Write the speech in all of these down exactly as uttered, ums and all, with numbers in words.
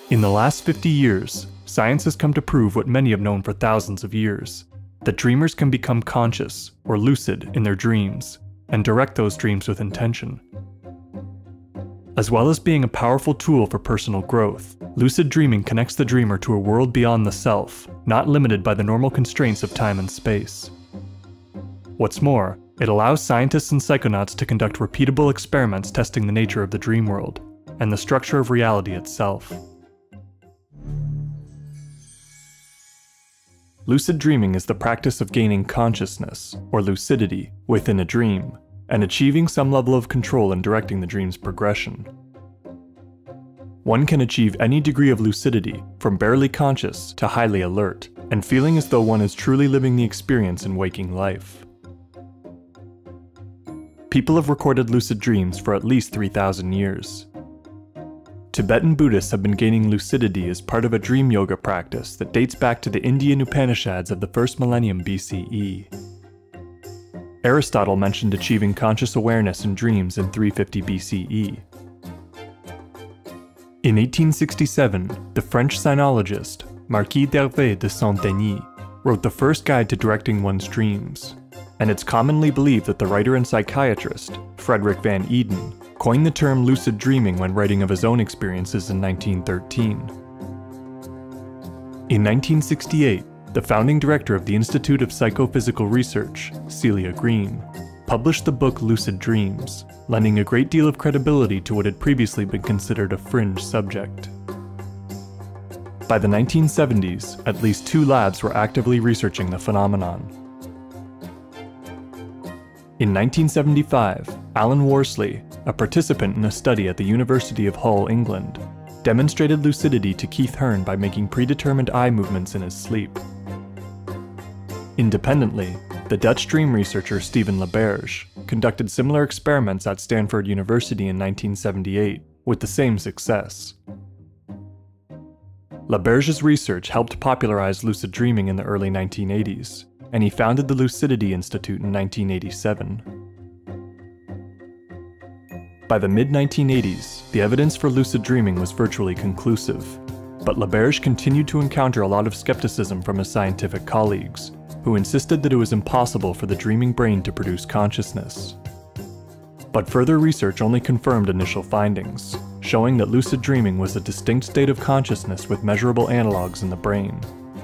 In the last fifty years, science has come to prove what many have known for thousands of years, that dreamers can become conscious, or lucid, in their dreams, and direct those dreams with intention. As well as being a powerful tool for personal growth, lucid dreaming connects the dreamer to a world beyond the self, not limited by the normal constraints of time and space. What's more, it allows scientists and psychonauts to conduct repeatable experiments testing the nature of the dream world, and the structure of reality itself. Lucid dreaming is the practice of gaining consciousness, or lucidity, within a dream, and achieving some level of control in directing the dream's progression. One can achieve any degree of lucidity, from barely conscious to highly alert, and feeling as though one is truly living the experience in waking life. People have recorded lucid dreams for at least three thousand years. Tibetan Buddhists have been gaining lucidity as part of a dream yoga practice that dates back to the Indian Upanishads of the first millennium B C E. Aristotle mentioned achieving conscious awareness in dreams in three fifty B C E. In eighteen sixty-seven, the French sinologist Marquis d'Hervé de Saint-Denis wrote the first guide to directing one's dreams, and it's commonly believed that the writer and psychiatrist Frederick Van Eden coined the term lucid dreaming when writing of his own experiences in nineteen thirteen. In nineteen sixty-eight, the founding director of the Institute of Psychophysical Research, Celia Green, published the book Lucid Dreams, lending a great deal of credibility to what had previously been considered a fringe subject. By the nineteen seventies, at least two labs were actively researching the phenomenon. In nineteen seventy-five, Alan Worsley, a participant in a study at the University of Hull, England, demonstrated lucidity to Keith Hearn by making predetermined eye movements in his sleep. Independently, the Dutch dream researcher Steven Laberge conducted similar experiments at Stanford University in nineteen seventy-eight, with the same success. Laberge's research helped popularize lucid dreaming in the early nineteen eighties, and he founded the Lucidity Institute in nineteen eighty-seven. By the mid nineteen eighties, the evidence for lucid dreaming was virtually conclusive, but Laberge continued to encounter a lot of skepticism from his scientific colleagues, who insisted that it was impossible for the dreaming brain to produce consciousness. But further research only confirmed initial findings, showing that lucid dreaming was a distinct state of consciousness with measurable analogs in the brain.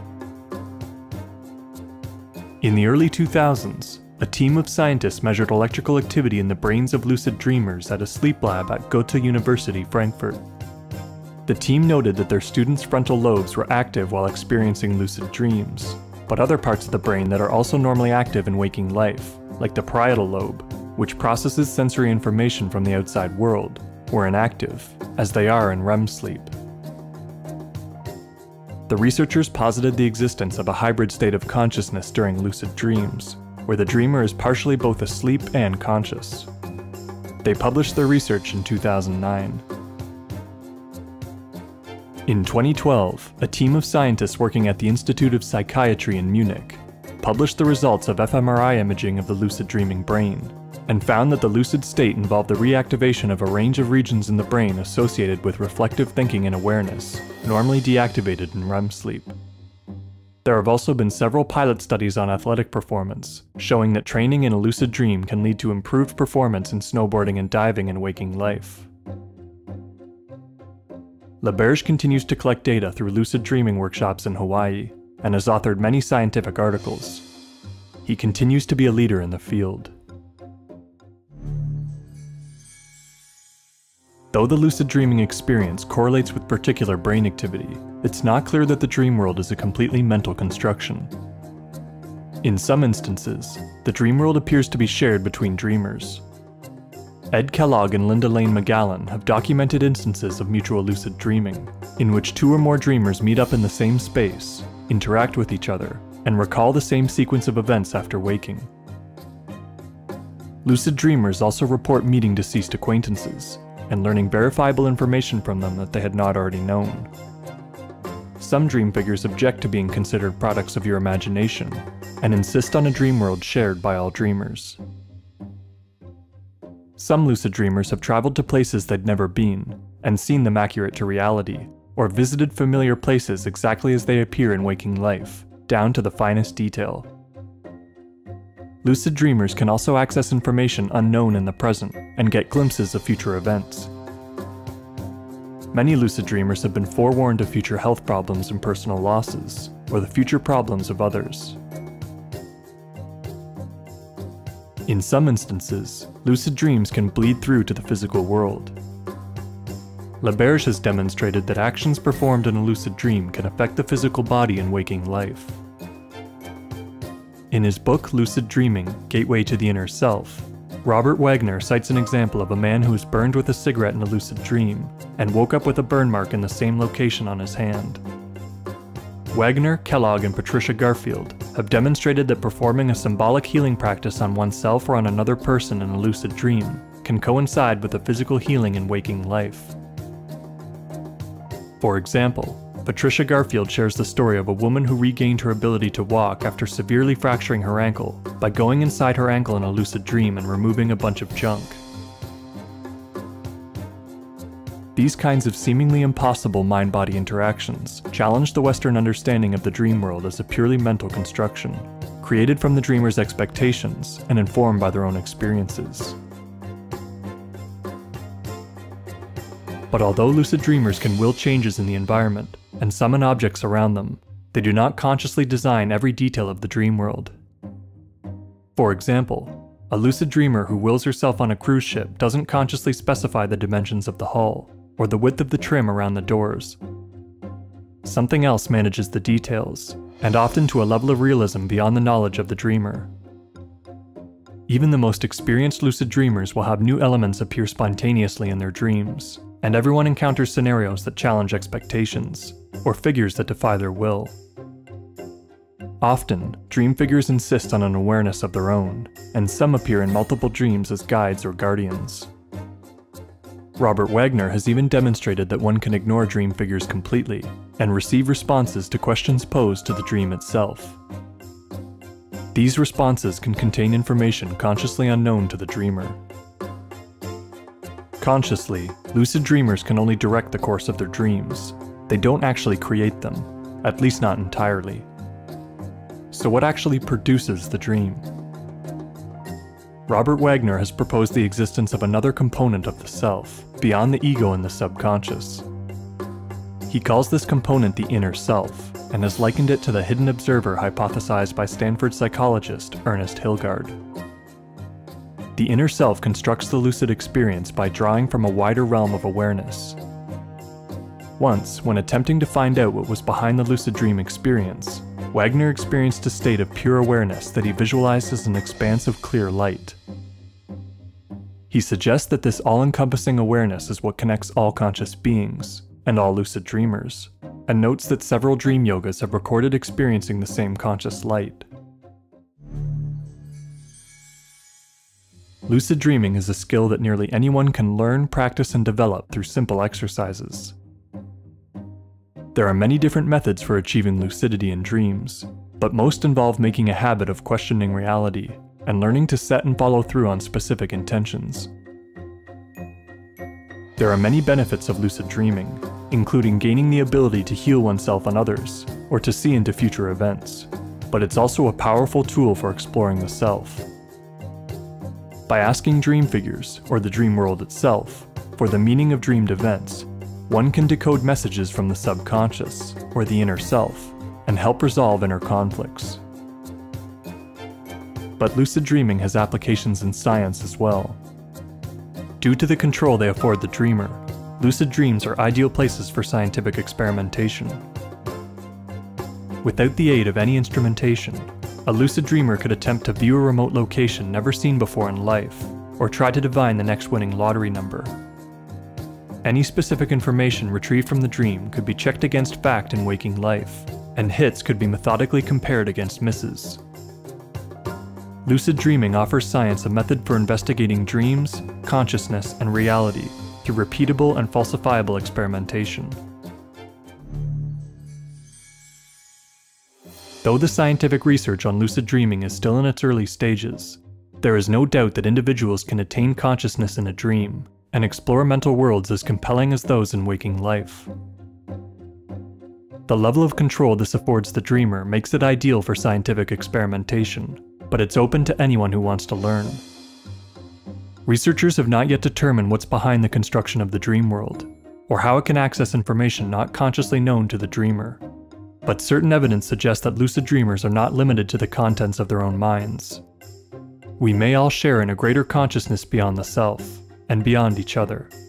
In the early two thousands, a team of scientists measured electrical activity in the brains of lucid dreamers at a sleep lab at Goethe University, Frankfurt. The team noted that their students' frontal lobes were active while experiencing lucid dreams, but other parts of the brain that are also normally active in waking life, like the parietal lobe, which processes sensory information from the outside world, were inactive, as they are in R E M sleep. The researchers posited the existence of a hybrid state of consciousness during lucid dreams, where the dreamer is partially both asleep and conscious. They published their research in two thousand nine. In twenty twelve, a team of scientists working at the Institute of Psychiatry in Munich published the results of fMRI imaging of the lucid dreaming brain, and found that the lucid state involved the reactivation of a range of regions in the brain associated with reflective thinking and awareness, normally deactivated in R E M sleep. There have also been several pilot studies on athletic performance, showing that training in a lucid dream can lead to improved performance in snowboarding and diving in waking life. Laberge continues to collect data through lucid dreaming workshops in Hawaii, and has authored many scientific articles. He continues to be a leader in the field. Though the lucid dreaming experience correlates with particular brain activity, it's not clear that the dream world is a completely mental construction. In some instances, the dream world appears to be shared between dreamers. Ed Kellogg and Linda Lane McGallen have documented instances of mutual lucid dreaming, in which two or more dreamers meet up in the same space, interact with each other, and recall the same sequence of events after waking. Lucid dreamers also report meeting deceased acquaintances, and learning verifiable information from them that they had not already known. Some dream figures object to being considered products of your imagination, and insist on a dream world shared by all dreamers. Some lucid dreamers have traveled to places they'd never been, and seen them accurate to reality, or visited familiar places exactly as they appear in waking life, down to the finest detail. Lucid dreamers can also access information unknown in the present and get glimpses of future events. Many lucid dreamers have been forewarned of future health problems and personal losses, or the future problems of others. In some instances, lucid dreams can bleed through to the physical world. LaBerge has demonstrated that actions performed in a lucid dream can affect the physical body in waking life. In his book Lucid Dreaming: Gateway to the Inner Self, Robert Wagner cites an example of a man who was burned with a cigarette in a lucid dream and woke up with a burn mark in the same location on his hand. Wagner, Kellogg, and Patricia Garfield have demonstrated that performing a symbolic healing practice on oneself or on another person in a lucid dream can coincide with a physical healing in waking life. For example, Patricia Garfield shares the story of a woman who regained her ability to walk after severely fracturing her ankle by going inside her ankle in a lucid dream and removing a bunch of junk. These kinds of seemingly impossible mind-body interactions challenge the Western understanding of the dream world as a purely mental construction, created from the dreamer's expectations and informed by their own experiences. But although lucid dreamers can will changes in the environment and summon objects around them, they do not consciously design every detail of the dream world. For example, a lucid dreamer who wills herself on a cruise ship doesn't consciously specify the dimensions of the hull, or the width of the trim around the doors. Something else manages the details, and often to a level of realism beyond the knowledge of the dreamer. Even the most experienced lucid dreamers will have new elements appear spontaneously in their dreams, and everyone encounters scenarios that challenge expectations, or figures that defy their will. Often, dream figures insist on an awareness of their own, and some appear in multiple dreams as guides or guardians. Robert Wagner has even demonstrated that one can ignore dream figures completely, and receive responses to questions posed to the dream itself. These responses can contain information consciously unknown to the dreamer. Consciously, lucid dreamers can only direct the course of their dreams. They don't actually create them, at least not entirely. So what actually produces the dream? Robert Wagner has proposed the existence of another component of the self, beyond the ego and the subconscious. He calls this component the inner self, and has likened it to the hidden observer hypothesized by Stanford psychologist Ernest Hilgard. The inner self constructs the lucid experience by drawing from a wider realm of awareness. Once, when attempting to find out what was behind the lucid dream experience, Wagner experienced a state of pure awareness that he visualized as an expanse of clear light. He suggests that this all-encompassing awareness is what connects all conscious beings, and all lucid dreamers, and notes that several dream yogas have recorded experiencing the same conscious light. Lucid dreaming is a skill that nearly anyone can learn, practice, and develop through simple exercises. There are many different methods for achieving lucidity in dreams, but most involve making a habit of questioning reality and learning to set and follow through on specific intentions. There are many benefits of lucid dreaming, including gaining the ability to heal oneself and others, or to see into future events, but it's also a powerful tool for exploring the self. By asking dream figures, or the dream world itself, for the meaning of dreamed events, one can decode messages from the subconscious, or the inner self, and help resolve inner conflicts. But lucid dreaming has applications in science as well. Due to the control they afford the dreamer, lucid dreams are ideal places for scientific experimentation. Without the aid of any instrumentation, a lucid dreamer could attempt to view a remote location never seen before in life, or try to divine the next winning lottery number. Any specific information retrieved from the dream could be checked against fact in waking life, and hits could be methodically compared against misses. Lucid dreaming offers science a method for investigating dreams, consciousness, and reality through repeatable and falsifiable experimentation. Though the scientific research on lucid dreaming is still in its early stages, there is no doubt that individuals can attain consciousness in a dream and explore mental worlds as compelling as those in waking life. The level of control this affords the dreamer makes it ideal for scientific experimentation, but it's open to anyone who wants to learn. Researchers have not yet determined what's behind the construction of the dream world, or how it can access information not consciously known to the dreamer. But certain evidence suggests that lucid dreamers are not limited to the contents of their own minds. We may all share in a greater consciousness beyond the self, and beyond each other.